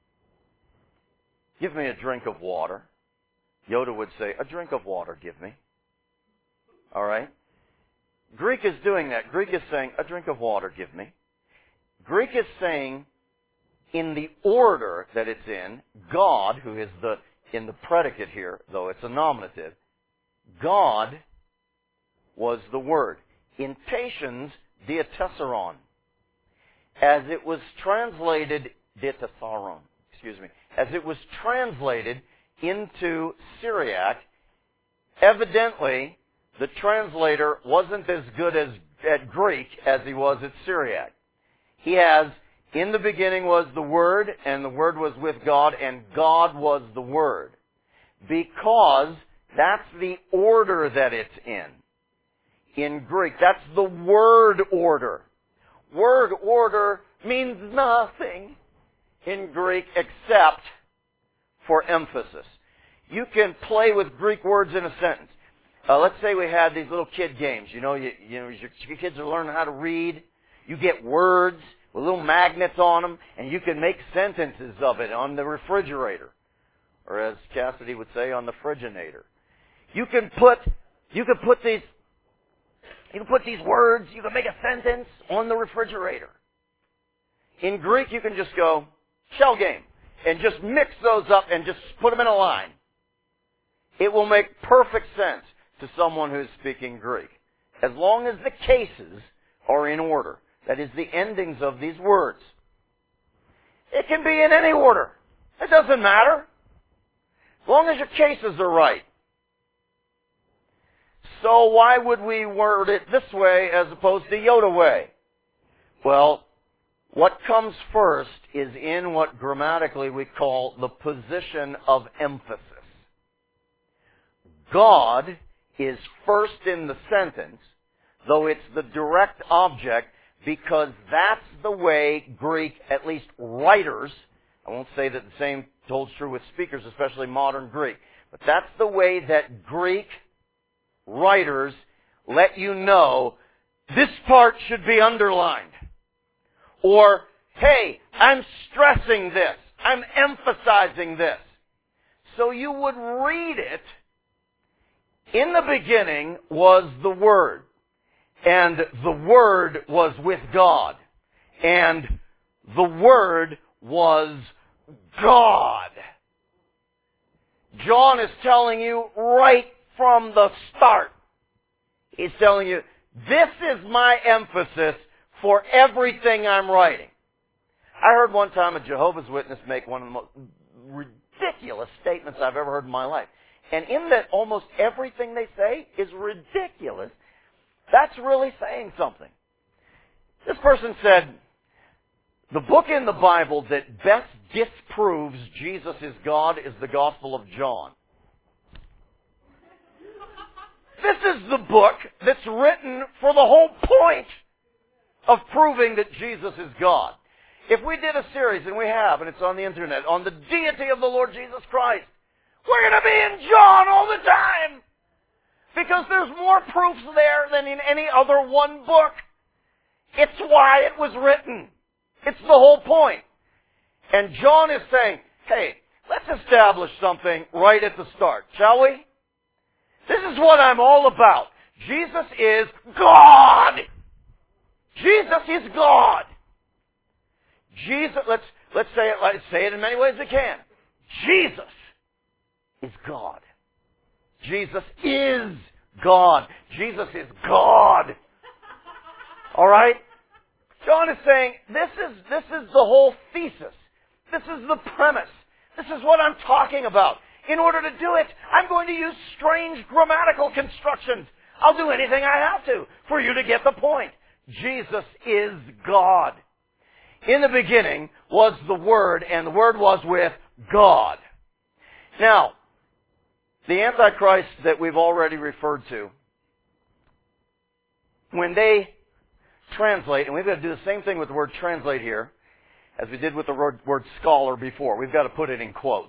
Give me a drink of water. Yoda would say, a drink of water, give me. All right? Greek is doing that. Greek is saying, a drink of water, give me. Greek is saying, in the order that it's in, God, who is in the predicate here, though it's a nominative, God was the Word. In Tatian's, diatessaron. As it was translated, diatessaron, as it was translated into Syriac, evidently the translator wasn't as good at Greek as he was at Syriac. He has, in the beginning was the Word, and the Word was with God, and God was the Word. Because that's the order that it's in. In Greek, that's the word order. Word order means nothing in Greek except for emphasis. You can play with Greek words in a sentence. Let's say we had these little kid games. You know, your kids are learning how to read. You get words with little magnets on them, and you can make sentences of it on the refrigerator. Or as Cassidy would say, on the friginator. You can put these words, you can make a sentence on the refrigerator. In Greek, you can just go, shell game, and just mix those up and just put them in a line. It will make perfect sense to someone who's speaking Greek. As long as the cases are in order. That is, the endings of these words. It can be in any order. It doesn't matter. As long as your cases are right. So why would we word it this way as opposed to Yoda way? Well, what comes first is in what grammatically we call the position of emphasis. God is first in the sentence, though it's the direct object, because that's the way Greek, at least writers, I won't say that the same holds true with speakers, especially modern Greek, but that's the way that Greek writers let you know this part should be underlined. Or, hey, I'm stressing this. I'm emphasizing this. So you would read it. In the beginning was the Word. And the Word was with God. And the Word was God. John is telling you right from the start. He's telling you, this is my emphasis for everything I'm writing. I heard one time a Jehovah's Witness make one of the most ridiculous statements I've ever heard in my life. And in that almost everything they say is ridiculous, that's really saying something. This person said, the book in the Bible that best disproves Jesus is God is the Gospel of John. This is the book that's written for the whole point of proving that Jesus is God. If we did a series, and we have, and it's on the internet, on the deity of the Lord Jesus Christ, we're going to be in John all the time. Because there's more proofs there than in any other one book. It's why it was written. It's the whole point. And John is saying, hey, let's establish something right at the start, shall we? This is what I'm all about. Jesus is God. Jesus is God. Jesus, let's say it in many ways we can. Jesus is God. Jesus is God. Jesus is God. All right? John is saying, this is the whole thesis. This is the premise. This is what I'm talking about. In order to do it, I'm going to use strange grammatical constructions. I'll do anything I have to for you to get the point. Jesus is God. In the beginning was the Word, and the Word was with God. Now, the Antichrist that we've already referred to, when they translate, and we've got to do the same thing with the word translate here, as we did with the word scholar before. We've got to put it in quotes.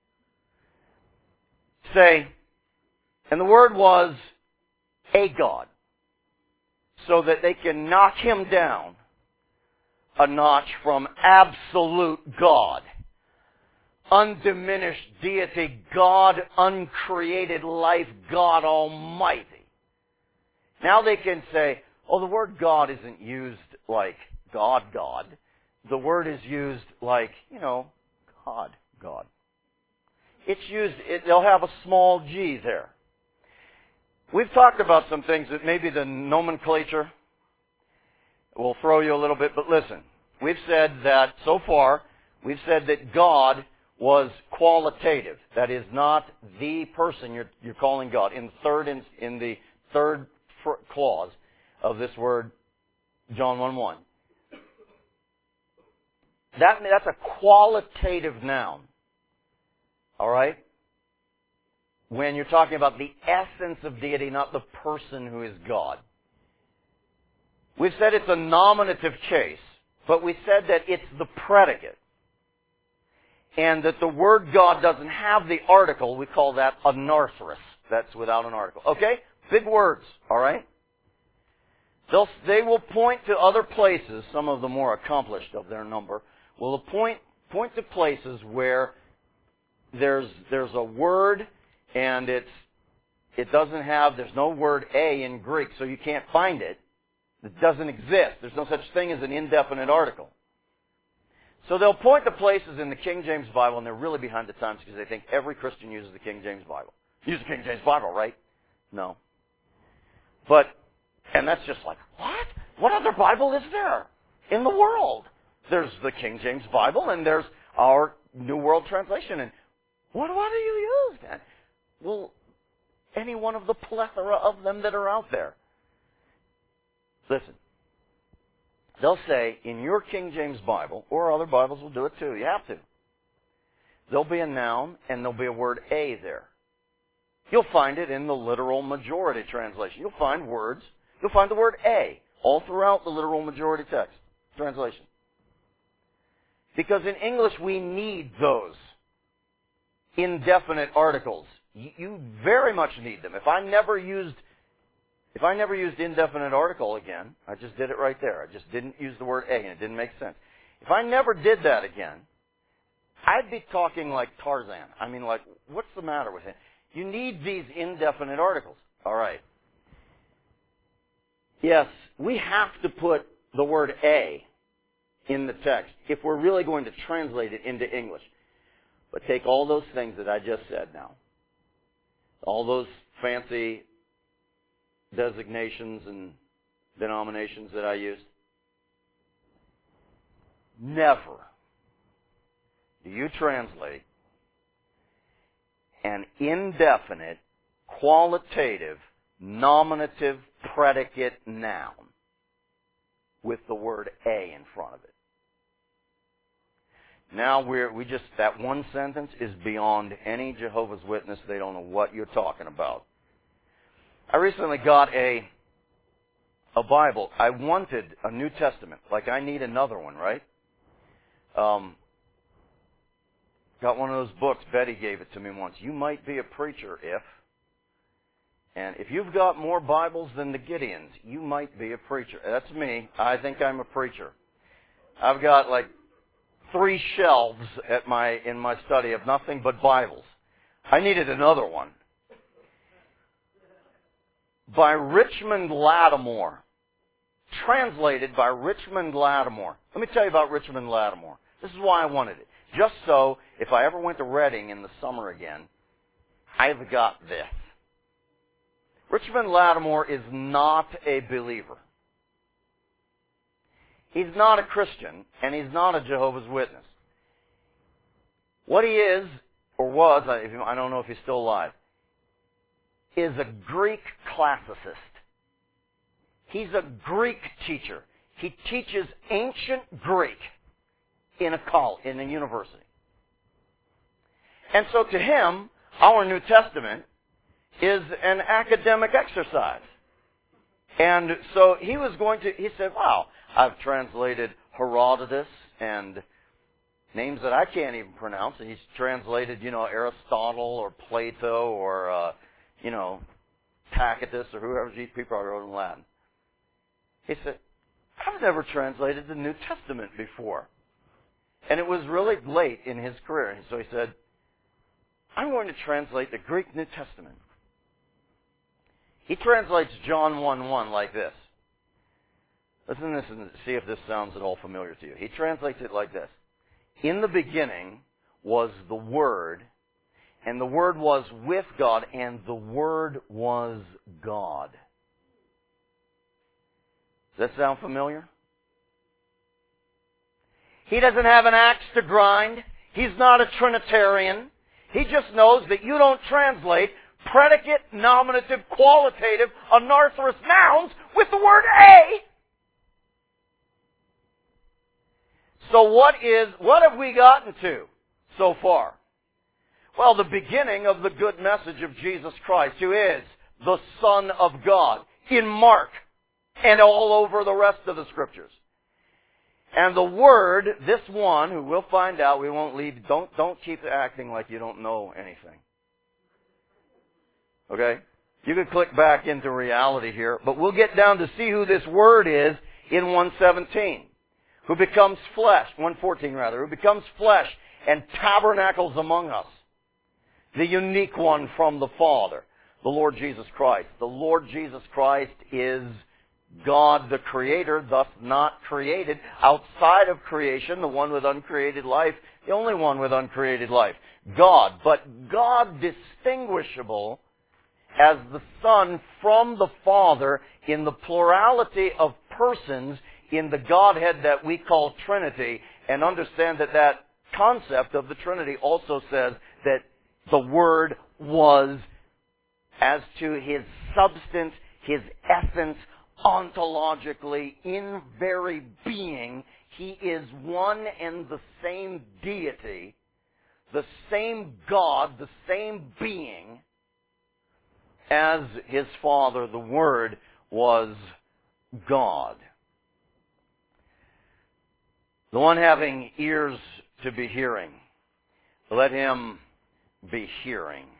Say, and the word was a God, so that they can knock him down a notch from absolute God, undiminished deity, God, uncreated life, God Almighty. Now they can say, oh, the word God isn't used like God. The word is used like, God. It's used, they'll have a small g there. We've talked about some things that maybe the nomenclature will throw you a little bit, but listen. We've said that, so far, we've said that God was qualitative. That is not the person you're calling God. In the third clause of this word, John 1:1. That's a qualitative noun. All right? When you're talking about the essence of deity, not the person who is God. We've said it's a nominative case, but we said that it's the predicate. And that the word God doesn't have the article, we call that anarthrous. That's without an article. Okay? Big words, all right? They will point to other places, some of the more accomplished of their number, will point to places where there's a word and there's no word a in Greek, so you can't find it. It doesn't exist. There's no such thing as an indefinite article. So they'll point to places in the King James Bible, and they're really behind the times because they think every Christian uses the King James Bible. Use the King James Bible, right? No. And that's just like, what? What other Bible is there in the world? There's the King James Bible, and there's our New World Translation. And what do you use then? Well, any one of the plethora of them that are out there. Listen. They'll say, in your King James Bible, or other Bibles will do it too, you have to. There'll be a noun, and there'll be a word a there. You'll find it in the literal majority translation. You'll find the word a all throughout the literal majority text translation. Because in English we need those indefinite articles. You very much need them. If I never used indefinite article again, I just did it right there. I just didn't use the word a, and it didn't make sense. If I never did that again, I'd be talking like Tarzan. I mean, like, what's the matter with him? You need these indefinite articles. All right. Yes, we have to put the word a in the text if we're really going to translate it into English. But take all those things that I just said now. All those fancy designations and denominations that I used. Never do you translate an indefinite, qualitative, nominative predicate noun with the word a in front of it. Now that one sentence is beyond any Jehovah's Witness. They don't know what you're talking about. I recently got a Bible. I wanted a New Testament. Like, I need another one, right? Got one of those books. Betty gave it to me once. You might be a preacher if. And if you've got more Bibles than the Gideons, you might be a preacher. That's me. I think I'm a preacher. I've got like 3 shelves in my study of nothing but Bibles. I needed another one. By Richmond Lattimore. Translated by Richmond Lattimore. Let me tell you about Richmond Lattimore. This is why I wanted it. Just so, if I ever went to Reading in the summer again, I've got this. Richmond Lattimore is not a believer. He's not a Christian, and he's not a Jehovah's Witness. What he is, or was, I don't know if he's still alive, is a Greek classicist. He's a Greek teacher. He teaches ancient Greek in a university. And so to him, our New Testament is an academic exercise. And so he said, wow, I've translated Herodotus and names that I can't even pronounce. And he's translated, Aristotle or Plato or, Tacitus or whoever these people are wrote in Latin. He said, I've never translated the New Testament before. And it was really late in his career. And so he said, I'm going to translate the Greek New Testament. He translates John 1:1 like this. Listen to this and see if this sounds at all familiar to you. He translates it like this. In the beginning was the Word, and the Word was with God, and the Word was God. Does that sound familiar? He doesn't have an axe to grind. He's not a Trinitarian. He just knows that you don't translate predicate, nominative, qualitative, anarthrous nouns with the word a. So what have we gotten to so far? Well, the beginning of the good message of Jesus Christ, who is the Son of God, in Mark and all over the rest of the Scriptures. And the Word, this one, who we'll find out, we won't leave, don't keep acting like you don't know anything. Okay? You can click back into reality here, but we'll get down to see who this Word is in 1:17. Who becomes flesh, 1:14 rather, who becomes flesh and tabernacles among us. The unique one from the Father, the Lord Jesus Christ. The Lord Jesus Christ is God the Creator, thus not created outside of creation, the one with uncreated life, the only one with uncreated life. God, but God distinguishable as the Son from the Father in the plurality of persons in the Godhead that we call Trinity, and understand that that concept of the Trinity also says that the Word was, as to His substance, His essence, ontologically, in very being, He is one and the same deity, the same God, the same being, as His Father, the Word, was God. The one having ears to be hearing, let him be hearing.